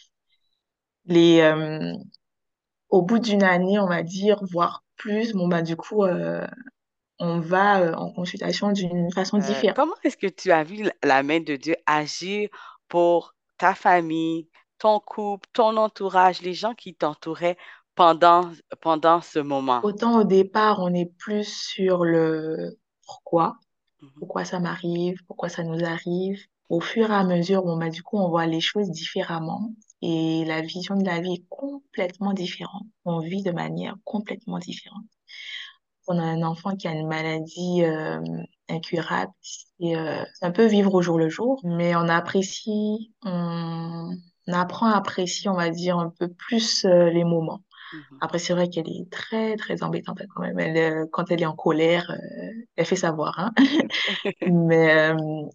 Les, euh, Au bout d'une année, on va dire, voire plus, bon, bah, du coup, euh, on va euh, en consultation d'une façon Euh, différente. comment est-ce que tu as vu la la main de Dieu agir pour ta famille, ton couple, ton entourage, les gens qui t'entouraient pendant, pendant ce moment? Autant au départ, on est plus sur le pourquoi, Mhm, pourquoi ça m'arrive, pourquoi ça nous arrive. Au fur et à mesure, bon, bah, du coup, on voit les choses différemment et la vision de la vie est complètement différente. On vit de manière complètement différente. On a un enfant qui a une maladie euh, incurable, c'est euh, c'est un peu vivre au jour le jour, mais on apprécie, on, on apprend à apprécier, on va dire, un peu plus euh, les moments. mhm. Après, c'est vrai qu'elle est très, très embêtante quand même. Elle, euh, quand elle est en colère, euh, elle fait savoir, hein. Mais, euh,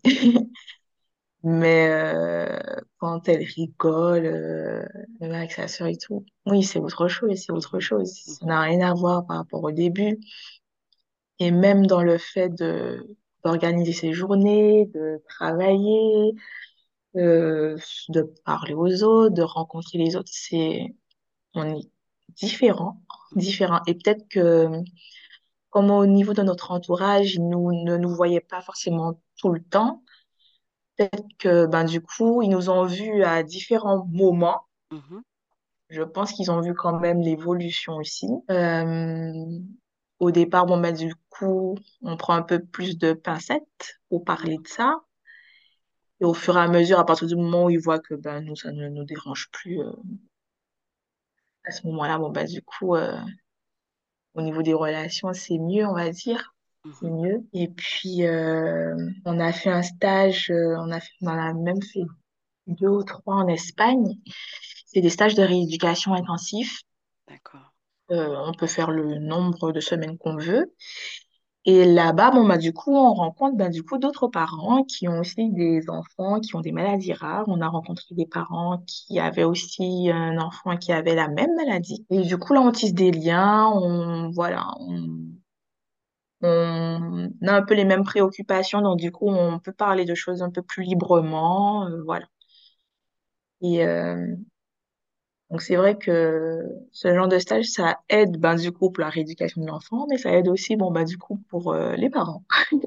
mais euh, quand elle rigole, euh, même avec sa sœur et tout, oui, c'est autre chose, c'est autre Mhm, chose. Ça mhm, n'a rien à voir par rapport au début. Et même dans le fait de d'organiser ses journées, de travailler, euh, de parler aux autres, de rencontrer les autres, c'est, on est différent, mhm, différent. Et peut-être que, comme au niveau de notre entourage, ils nous, ne nous voyaient pas forcément tout le temps, Peut-être que ben du coup, ils nous ont vus à différents moments. Mhm. Je pense qu'ils ont vu quand même l'évolution aussi. Euh, Au départ, bon ben du coup, on prend un peu plus de pincettes pour parler de ça. Et au fur et à mesure, à partir du moment où ils voient que ben nous, ça ne nous dérange plus, euh, à ce moment-là, bon ben du coup, euh, au niveau des relations, c'est mieux, on va dire. C'est Mhm. mieux. Et puis, euh, on a fait un stage, euh, on a fait, on en a même fait deux ou trois en Espagne. C'est des stages de rééducation intensif. D'accord. Euh, on peut faire le nombre de semaines qu'on veut. Et là-bas, bon, bah, du coup, on rencontre bah, du coup, d'autres parents qui ont aussi des enfants qui ont des maladies rares. On a rencontré des parents qui avaient aussi un enfant qui avait la même maladie. Et du coup, là, on tisse des liens, on, voilà, on, on a un peu les mêmes préoccupations. Donc, du coup, on peut parler de choses un peu plus librement. Euh, voilà. Et, euh, Donc, c'est vrai que ce genre de stage, ça aide, ben, du coup, pour la rééducation de l'enfant, mais ça aide aussi, bon, ben, du coup, pour euh, les parents.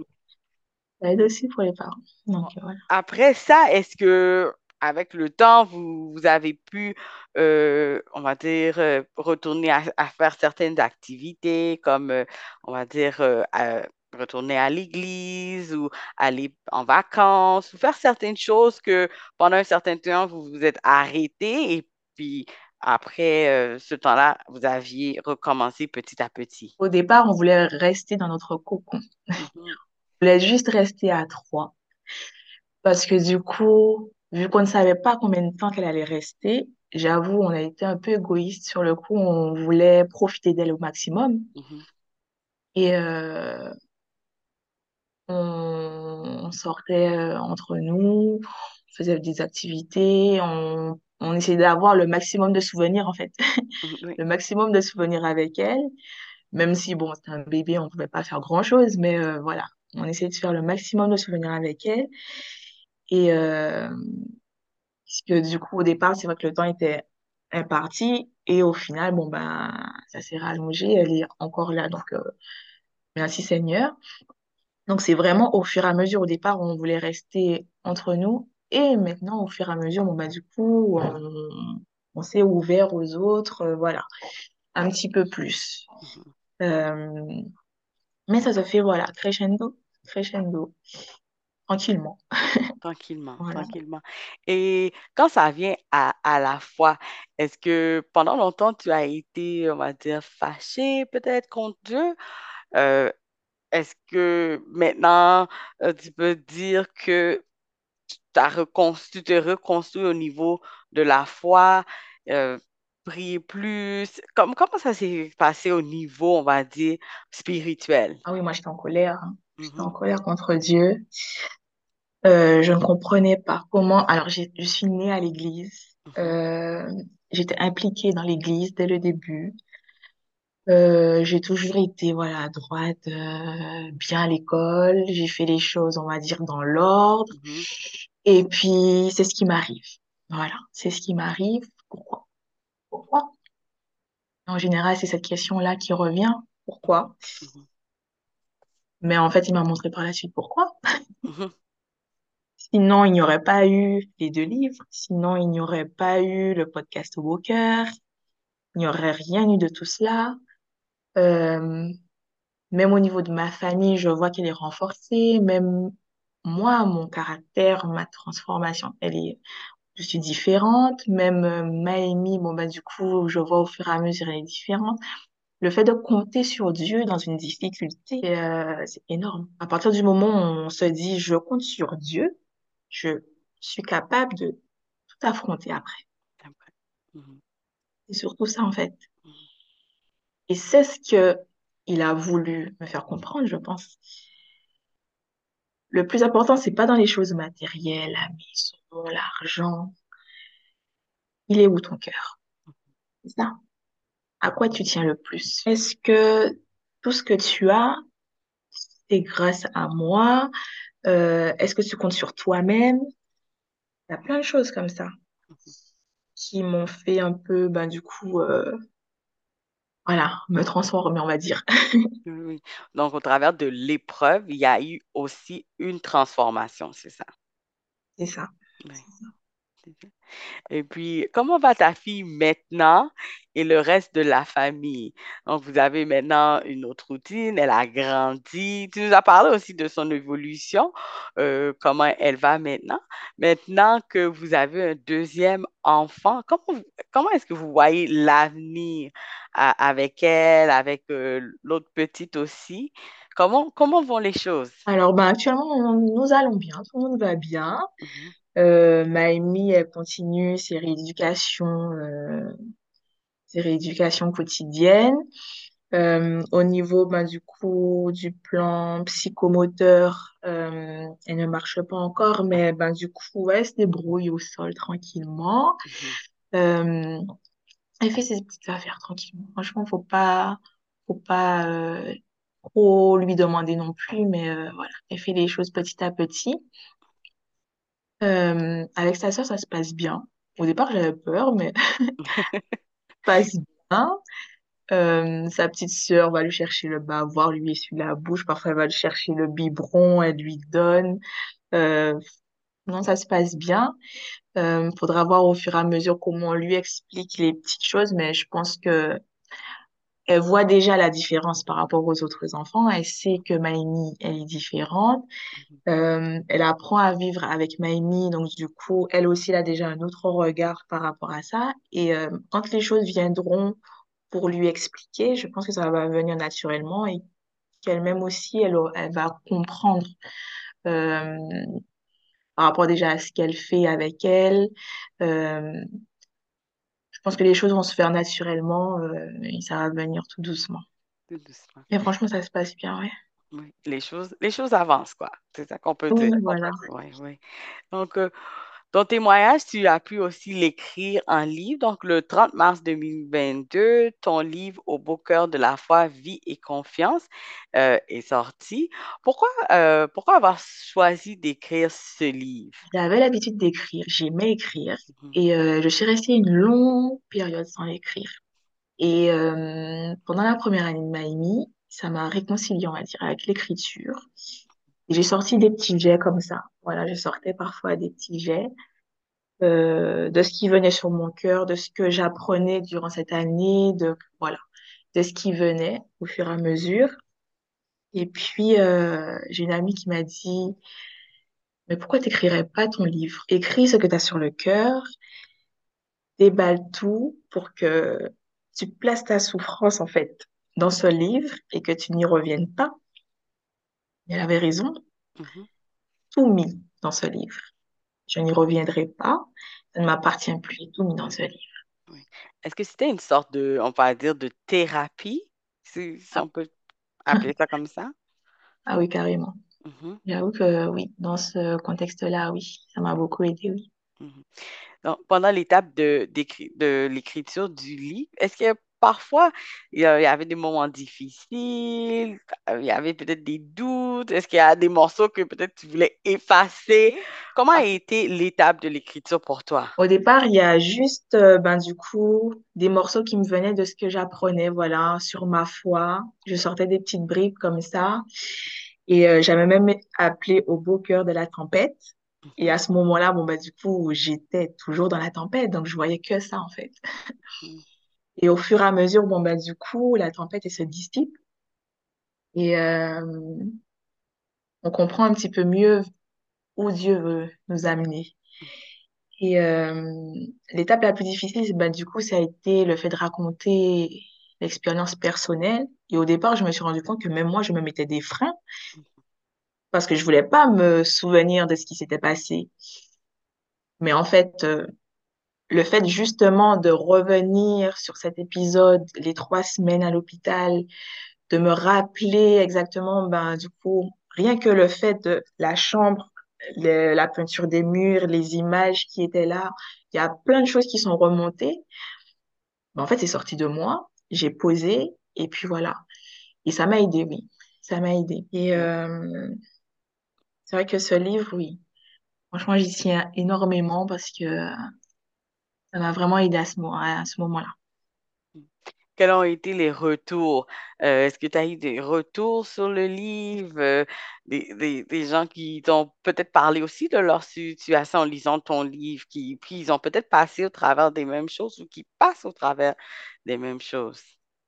Ça aide aussi pour les parents. Bon. Donc, euh, voilà. Après ça, est-ce que avec le temps, vous, vous avez pu, euh, on va dire, euh, retourner à, à faire certaines activités comme, euh, on va dire, euh, à- retourner à l'église ou aller en vacances ou faire certaines choses que pendant un certain temps, vous vous êtes arrêté et puis après euh, ce temps-là, vous aviez recommencé petit à petit. Au départ, on voulait rester dans notre cocon. Mhm, On voulait juste rester à trois. Parce que du coup, vu qu'on ne savait pas combien de temps qu'elle allait rester, j'avoue, on a été un peu égoïste sur le coup. On voulait profiter d'elle au maximum. mhm, Et euh, on, on sortait euh, entre nous, on faisait des activités, on, on essayait d'avoir le maximum de souvenirs, en fait. mhm, oui, Le maximum de souvenirs avec elle. Même si, bon, c'était un bébé, on pouvait pas faire grand-chose, mais euh, voilà, on essayait de faire le maximum de souvenirs avec elle. Et euh, puisque du coup, au départ, c'est vrai que le temps était imparti, et au final, bon, ben, ça s'est rallongé, elle est encore là, donc euh, merci Seigneur. Donc c'est vraiment au fur et à mesure, au départ, on voulait rester entre nous, et maintenant, au fur et à mesure, bon, bah, du coup, on, on s'est ouvert aux autres, euh, voilà, un petit peu plus. mhm. Euh, mais ça se fait, voilà, crescendo, crescendo, tranquillement. Tranquillement, Voilà. tranquillement. Et quand ça vient à, à la foi, est-ce que pendant longtemps tu as été, on va dire, fâché peut-être contre Dieu? Euh, est-ce que maintenant euh, tu peux dire que t'as reconstruit, tu te reconstruis au niveau de la foi, euh, prier plus? Comme, comment ça s'est passé au niveau, on va dire, spirituel? Ah oui, moi, j'étais en colère, hein. J'étais en Mhm, colère contre Dieu. Euh, je ne comprenais pas comment. Alors, j'ai, je suis née à l'église. mhm, Euh, J'étais impliquée dans l'église dès le début. Euh, j'ai toujours été, voilà, à droite, euh, bien à l'école. J'ai fait les choses, on va dire, dans l'ordre. mhm, Et puis, c'est ce qui m'arrive. Voilà, c'est ce qui m'arrive. Pourquoi? Pourquoi? En général, c'est cette question-là qui revient. mhm, Pourquoi? mhm, Mais en fait, il m'a montré par la suite pourquoi. mhm, Sinon, il n'y aurait pas eu les deux livres. Sinon, il n'y aurait pas eu le podcast au beau cœur. Il n'y aurait rien eu de tout cela. Euh, Même au niveau de ma famille, je vois qu'elle est renforcée. Même moi, mon caractère, ma transformation, elle est, je suis différente. Même euh, Maëmi, bon, bah, du coup, je vois au fur et à mesure, elle est différente. Le fait de compter sur Dieu dans une difficulté, euh, c'est énorme. À partir du moment où on se dit, je compte sur Dieu, je suis capable de tout affronter après. après. Mhm, C'est surtout ça, en fait. mhm, Et c'est ce que il a voulu me faire comprendre, je pense. Le plus important, c'est pas dans les choses matérielles, la maison, l'argent. Il est où ton cœur? C'est ça. À quoi tu tiens le plus? Est-ce que tout ce que tu as, c'est grâce à moi? Euh, est-ce que tu comptes sur toi-même? Il y a plein de choses comme ça mhm. qui m'ont fait un peu, ben, du coup, euh, voilà, me transformer, on va dire. Oui, oui. Donc, au travers de l'épreuve, il y a eu aussi une transformation, c'est ça. c'est ça. Oui. Et puis, comment va ta fille maintenant et le reste de la famille? Donc, vous avez maintenant une autre routine, elle a grandi. Tu nous as parlé aussi de son évolution, euh, comment elle va maintenant. Maintenant que vous avez un deuxième enfant, comment, vous- comment est-ce que vous voyez l'avenir a- avec elle, avec euh, l'autre petite aussi? Comment, comment vont les choses? Alors, ben, actuellement, on- nous allons bien, tout le monde va bien. Mhm, Euh, Maëmy, elle continue ses rééducations, euh, ses rééducations quotidiennes. Euh, au niveau ben, du coup du plan psychomoteur, euh, elle ne marche pas encore, mais ben, du coup, ouais, elle se débrouille au sol tranquillement. mhm, Euh, Elle fait ses petites affaires tranquillement. Franchement, faut pas, faut pas euh, trop lui demander non plus, mais euh, voilà, elle fait les choses petit à petit. Euh, avec sa sœur, ça se passe bien. Au départ, j'avais peur, mais ça se passe bien. Euh, sa petite sœur va lui chercher le bavoir, lui essuie la bouche. Parfois, elle va lui chercher le biberon, elle lui donne. Euh, non, ça se passe bien. Euh, faudra voir au fur et à mesure comment on lui explique les petites choses, mais je pense que elle voit déjà la différence par rapport aux autres enfants. Elle sait que Maïmi, elle est différente. mhm, Euh, elle apprend à vivre avec Maïmi, donc du coup, elle aussi, elle a déjà un autre regard par rapport à ça. Et euh, quand les choses viendront pour lui expliquer, je pense que ça va venir naturellement et qu'elle-même aussi, elle, au- elle va comprendre euh, par rapport déjà à ce qu'elle fait avec elle. Euh, je pense que les choses vont se faire naturellement euh, et ça va venir tout doucement. tout doucement. Et franchement, ça se passe bien, ouais. Oui, les choses, les choses avancent, quoi. C'est ça qu'on peut dire. Oui, voilà. Oui, oui. Donc, euh, ton témoignage, tu as pu aussi l'écrire en livre. Donc, le trente mars deux mille vingt-deux, ton livre Au beau cœur de la foi, vie et confiance euh, est sorti. Pourquoi, euh, pourquoi avoir choisi d'écrire ce livre? J'avais l'habitude d'écrire, j'aimais écrire Mhm, et euh, je suis restée une longue période sans écrire. Et euh, pendant la première année de Maïmi, ça m'a réconciliée, on va dire, avec l'écriture. Et j'ai sorti des petits jets comme ça. Voilà, je sortais parfois des petits jets euh, de ce qui venait sur mon cœur, de ce que j'apprenais durant cette année, de voilà, de ce qui venait au fur et à mesure. Et puis euh, j'ai une amie qui m'a dit, mais pourquoi t'écrirais pas ton livre? Écris ce que tu as sur le cœur, déballe tout pour que tu places ta souffrance en fait dans ce livre et que tu n'y reviennes pas. Et elle avait raison, mhm, tout mis dans ce livre. Je n'y reviendrai pas, ça ne m'appartient plus, j'ai tout mis dans ce livre. oui. Est-ce que c'était une sorte de, on va dire, de thérapie, si, si on peut appeler ça comme ça? Ah oui, carrément. Mhm, J'avoue que oui, dans ce contexte-là, oui, ça m'a beaucoup aidé, oui. mhm. Donc, pendant l'étape de, d'écri- de l'écriture du livre, est-ce que parfois il y a- il y avait des moments difficiles, euh, il y avait peut-être des doutes, est-ce qu'il y a des morceaux que peut-être tu voulais effacer? Comment a été l'étape de l'écriture pour toi? Au départ, il y a juste, euh, ben, du coup, des morceaux qui me venaient de ce que j'apprenais, voilà, sur ma foi. Je sortais des petites bribes comme ça. Et euh, j'avais même appelé au beau cœur de la tempête. Et Mhm, à ce moment-là, bon, bah, du coup, j'étais toujours dans la tempête, donc je voyais que ça, en fait. mhm, Et au fur et à mesure, bon, bah, du coup, la tempête, elle se dissipe. Et euh, on comprend un petit peu mieux où Dieu veut nous amener. Et euh, l'étape la plus difficile, c'est, bah, du coup, ça a été le fait de raconter l'expérience personnelle. Et au départ, je me suis rendu compte que même moi, je me mettais des freins parce que je voulais pas me souvenir de ce qui s'était passé. Mais en fait, euh, le fait justement de revenir sur cet épisode, les trois semaines à l'hôpital, de me rappeler exactement, ben, du coup, rien que le fait de la chambre, le- la peinture des murs, les images qui étaient là, il y a plein de choses qui sont remontées. Ben, en fait, c'est sorti de moi, j'ai posé, et puis voilà. Et ça m'a aidé, oui. Ça m'a aidé. Et mhm, euh, c'est vrai que ce livre, oui, franchement, j'y tiens énormément parce que ça m'a vraiment aidé à ce, mo- à ce moment-là. mhm. quels ont été les retours? Euh, est-ce que tu as eu des retours sur le livre, euh, des, des, des gens qui t'ont peut-être parlé aussi de leur situation en lisant ton livre, qui, puis ils ont peut-être passé au travers des mêmes choses ou qui passent au travers des mêmes choses?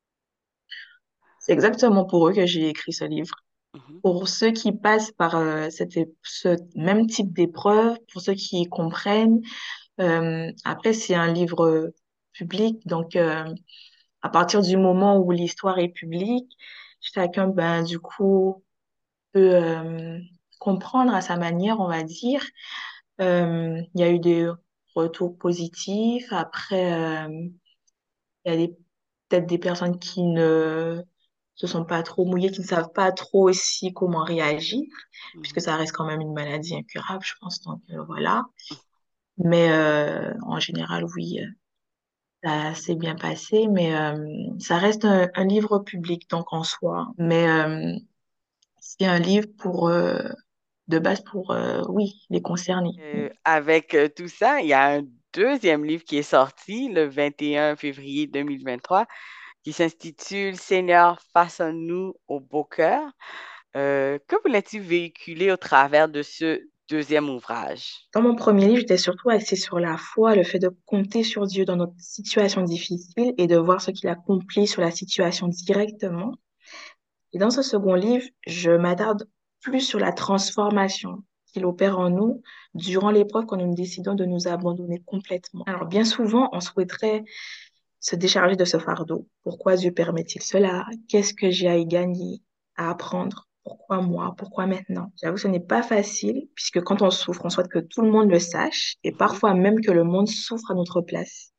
C'est exactement pour eux que j'ai écrit ce livre. Mhm, Pour ceux qui passent par euh, cette é- ce même type d'épreuve, pour ceux qui comprennent. Euh, après, c'est un livre euh, public, donc euh, à partir du moment où l'histoire est publique, chacun, ben, du coup, peut euh, comprendre à sa manière, on va dire. Euh, il y a eu des retours positifs. Après, euh, il y a des, peut-être des personnes qui ne se sont pas trop mouillées, qui ne savent pas trop aussi comment réagir, puisque mhm. ça reste quand même une maladie incurable, je pense. Donc, euh, voilà. Mais euh, en général, oui, euh, ça s'est bien passé. Mais euh, ça reste un, un livre public, donc en soi. Mais euh, c'est un livre pour, euh, de base pour, euh, oui, les concernés. Euh, avec euh, tout ça, il y a un deuxième livre qui est sorti le vingt et un février deux mille vingt-trois qui s'intitule Seigneur, façonne-nous au beau cœur. Euh, que voulais-tu véhiculer au travers de ce deuxième ouvrage? Dans mon premier livre, j'étais surtout axée sur la foi, le fait de compter sur Dieu dans notre situation difficile et de voir ce qu'il accomplit sur la situation directement. Et dans ce second livre, je m'attarde plus sur la transformation qu'il opère en nous durant l'épreuve quand nous décidons de nous abandonner complètement. Alors, bien souvent, on souhaiterait se décharger de ce fardeau. Pourquoi Dieu permet-il cela? Qu'est-ce que j'ai à y gagner, à apprendre? Pourquoi moi? Pourquoi maintenant? J'avoue, ce n'est pas facile, puisque quand on souffre, on souhaite que tout le monde le sache, et Mhm, parfois même que le monde souffre à notre place.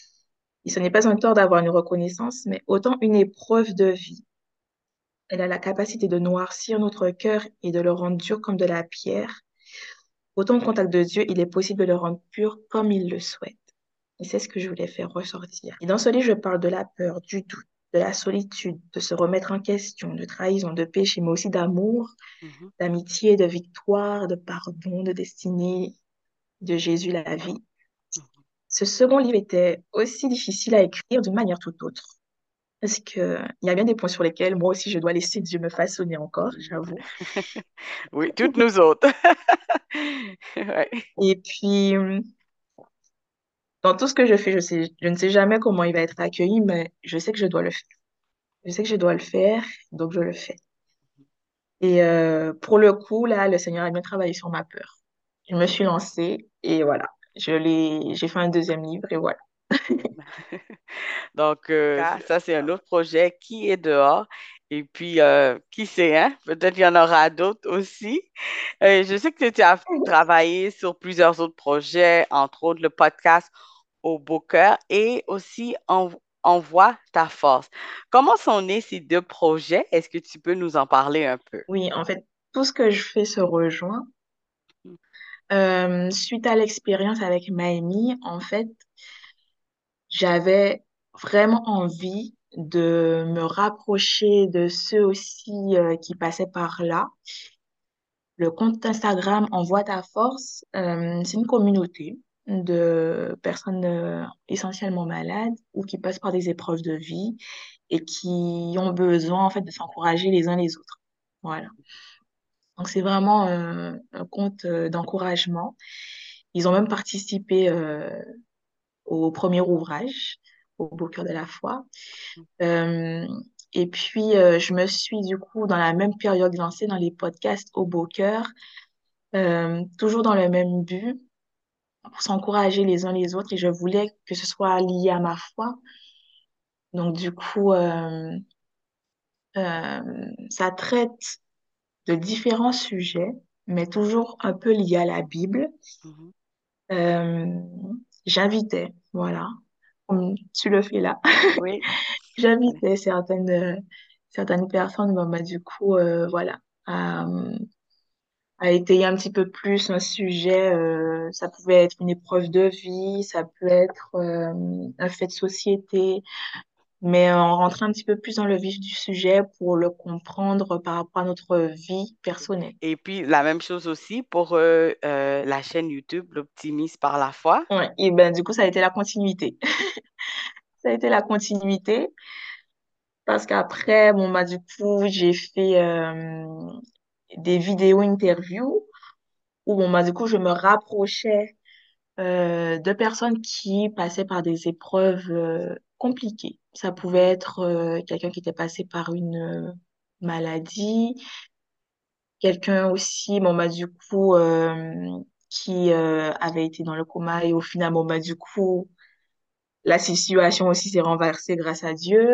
Et ce n'est pas un tort d'avoir une reconnaissance, mais autant une épreuve de vie. Elle a la capacité de noircir notre cœur et de le rendre dur comme de la pierre. Autant au contact de Dieu, il est possible de le rendre pur comme il le souhaite. Et c'est ce que je voulais faire ressortir. Et dans ce livre, je parle de la peur, du doute, de la solitude, de se remettre en question, de trahison, de péché, mais aussi d'amour, mhm, d'amitié, de victoire, de pardon, de destinée, de Jésus, la vie. mhm. Ce second livre était aussi difficile à écrire d'une manière tout autre. Parce que il y a bien des points sur lesquels moi aussi je dois laisser Dieu me façonner encore, j'avoue. Oui, toutes nous autres. Ouais. Et puis, dans tout ce que je fais, je sais, je ne sais jamais comment il va être accueilli, mais je sais que je dois le faire. Je sais que je dois le faire, donc je le fais. Et euh, pour le coup, là, le Seigneur a bien travaillé sur ma peur. Je me suis lancée et voilà. Je l'ai, j'ai fait un deuxième livre et voilà. Donc, euh, ça, c'est un autre projet qui est dehors. Et puis, euh, qui sait, hein? Peut-être qu'il y en aura d'autres aussi. Euh, je sais que tu as travaillé sur plusieurs autres projets, entre autres le podcast Au Beau Cœur et aussi En- Envoie ta force. Comment sont nés ces deux projets? Est-ce que tu peux nous en parler un peu? Oui, en fait, tout ce que je fais se rejoint. Euh, suite à l'expérience avec Maëmi, en fait, j'avais vraiment envie de me rapprocher de ceux aussi euh, qui passaient par là. Le compte Instagram Envoie ta force, euh, c'est une communauté de personnes euh, essentiellement malades ou qui passent par des épreuves de vie et qui ont besoin en fait de s'encourager les uns les autres. Voilà. Donc c'est vraiment euh, un compte euh, d'encouragement. Ils ont même participé euh, au premier ouvrage, au Beau Cœur de la foi. Euh, et puis euh, je me suis du coup dans la même période lancée dans les podcasts au Beau Cœur, euh, toujours dans le même but pour s'encourager les uns les autres et je voulais que ce soit lié à ma foi. Donc du coup, euh, euh, ça traite de différents sujets, mais toujours un peu liés à la Bible. Mhm. Euh, J'invitais, voilà, comme tu le fais là, Oui. j'invitais certaines, euh, certaines personnes, bon, bah, du coup, euh, voilà, à, à étayer un petit peu plus un sujet. Euh, ça pouvait être une épreuve de vie, ça peut être euh, un fait de société, mais on rentre un petit peu plus dans le vif du sujet pour le comprendre par rapport à notre vie personnelle. Et puis, la même chose aussi pour euh, euh, la chaîne YouTube, l'Optimise par la foi. Ouais, et ben du coup, ça a été la continuité. Ça a été la continuité. Parce qu'après, bon, bah, du coup, j'ai fait euh, des vidéos interviews où, bon, bah, du coup, je me rapprochais euh, de personnes qui passaient par des épreuves euh, compliquées. Ça pouvait Mhm, être euh, quelqu'un qui était passé par une euh, maladie, quelqu'un aussi, bon, bah, du coup, euh, qui euh, avait été dans le coma et au final, bon, bah, du coup, la situation aussi s'est renversée grâce à Dieu.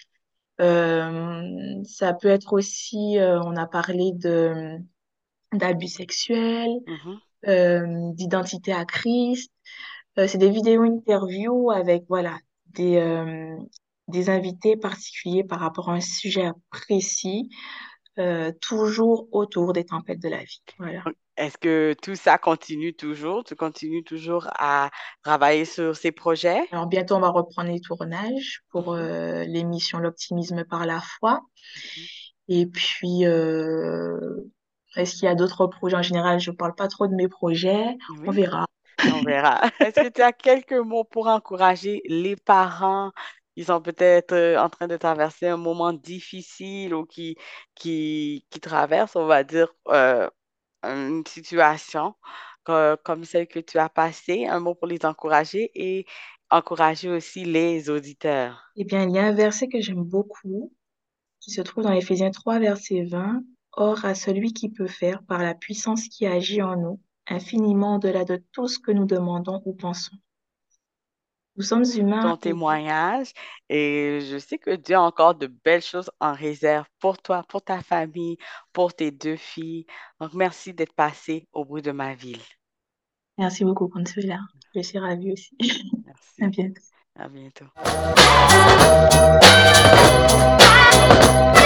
Euh, ça peut être aussi, euh, on a parlé de d'abus sexuels, mhm. euh, d'identité à Christ. Euh, c'est des vidéos interviews avec, voilà, des, euh, des invités particuliers par rapport à un sujet précis, euh, toujours autour des tempêtes de la vie. Voilà. Donc, est-ce que tout ça continue toujours? Tu continues toujours à travailler sur ces projets? Alors, bientôt, on va reprendre les tournages pour Mhm, euh, l'émission L'optimisme par la foi. mhm. Et puis, euh, est-ce qu'il y a d'autres projets? En général, je ne parle pas trop de mes projets. On Oui. verra. On verra. Est-ce que tu as quelques mots pour encourager les parents qui sont peut-être euh, en train de traverser un moment difficile ou qui, qui, qui traversent, on va dire, euh, une situation co- comme celle que tu as passée, un mot pour les encourager et encourager aussi les auditeurs. Eh bien, il y a un verset que j'aime beaucoup qui se trouve dans Éphésiens trois, verset vingt. Or, à celui qui peut faire, par la puissance qui agit en nous, infiniment au-delà de tout ce que nous demandons ou pensons. Nous sommes humains Ton et Dieu. témoignage et je sais que Dieu a encore de belles choses en réserve pour toi, pour ta famille, pour tes deux filles. Donc, merci d'être passé au bruit de ma ville. Merci beaucoup, Consuela. Je suis ravie aussi. À Merci. bientôt. À bientôt.